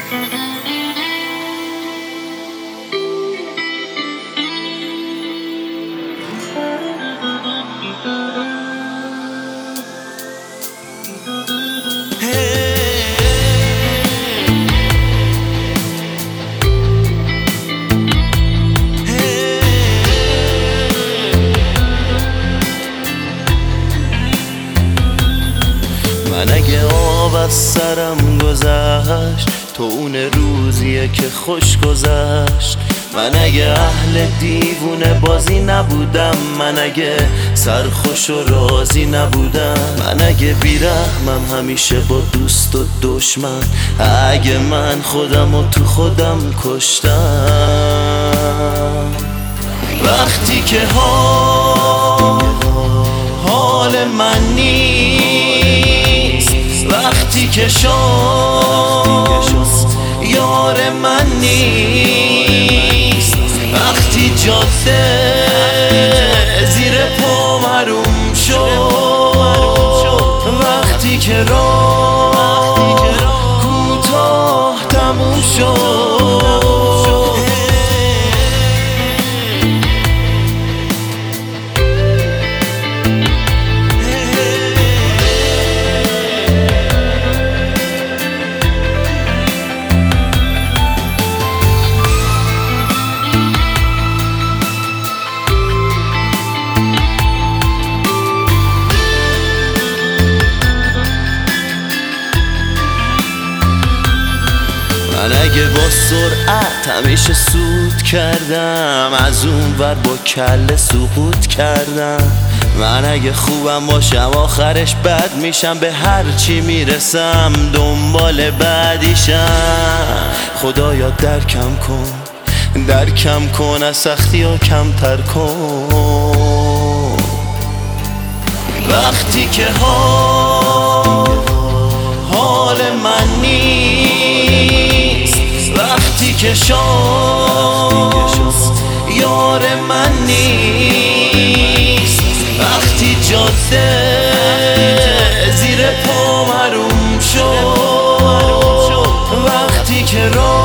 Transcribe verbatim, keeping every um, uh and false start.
من اگه آب از سرم گذشت تو اون روزیه که خوش گذشت. من اگه اهل دیوونه بازی نبودم، من اگه سرخوش و راضی نبودم، من اگه بیرحمم همیشه با دوست و دشمن، اگه من خودم و تو خودم کشتم. وقتی که حال حال من نیست، وقتی که شانس یار من نیست، وقتی جاده زیر پا محروم شد، وقتی که راه کوتاه تموم شد. من اگه با سرعت همیشه سود کردم، از اون ور با کله سقوط کردم. من اگه خوبم باشم آخرش بد میشم، به هر چی میرسم دنبال بعدیشم. خدایا درکم کن درکم کن، از سختی ها کمتر کن. وقتی که حال حال من نیست، وقتی که شانس یار من نیست، وقتی جاده زیر پا محروم شد، وقتی که راه